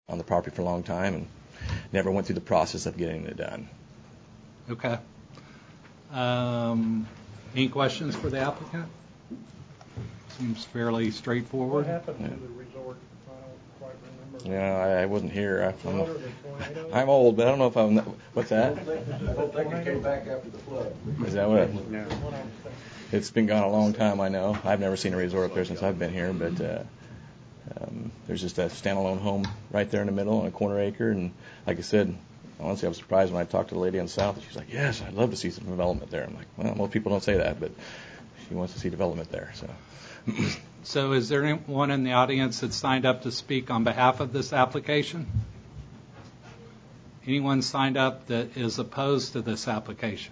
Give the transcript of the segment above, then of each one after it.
on the property for a long time and never went through the process of getting it done. Okay. Any questions for the applicant? Seems fairly straightforward. What happened to the resort? I don't quite remember. Yeah, I wasn't here. I'm old, but I don't know if I'm. What's that? I don't think it came back after the flood. Is that what? It's been gone a long time, I know. I've never seen a resort up there since I've been here, but there's just a standalone home right there in the middle on a corner acre, and like I said, honestly, I was surprised when I talked to the lady on the south. She's like, "Yes, I'd love to see some development there." I'm like, "Well, most people don't say that, but she wants to see development there." So. So is there anyone in the audience that signed up to speak on behalf of this application? Anyone signed up that is opposed to this application?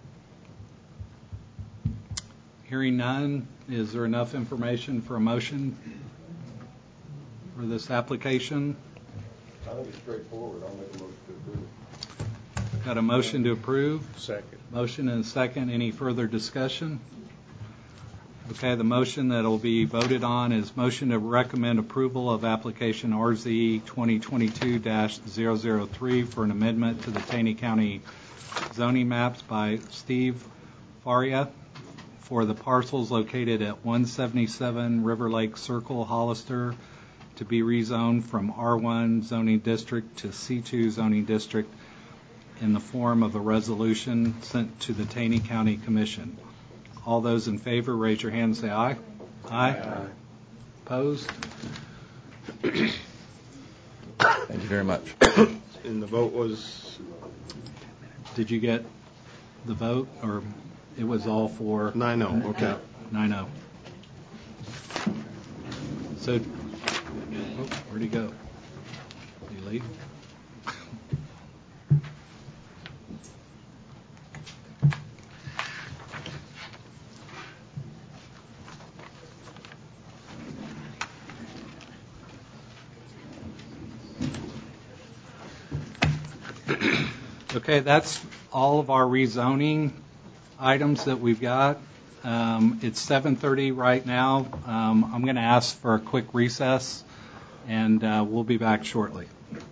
Hearing none, is there enough information for a motion for this application? I think it's straightforward. I'll make a motion to approve. Got a motion to approve? Second. Motion and a second. Any further discussion? Okay, the motion that will be voted on is motion to recommend approval of application RZ 2022-003 for an amendment to the Taney County zoning maps by Steve Faria for the parcels located at 177 River Lake Circle, Hollister, to be rezoned from R1 zoning district to C2 zoning district in the form of a resolution sent to the Taney County Commission. All those in favor, raise your hand and say aye. Aye. Opposed? Thank you very much. And the vote was? Did you get the vote, or it was all for? 9-0, okay. 9-0. So, where'd he go? Did he leave? Okay, that's all of our rezoning items that we've got. It's 7:30 right now. I'm going to ask for a quick recess, and we'll be back shortly.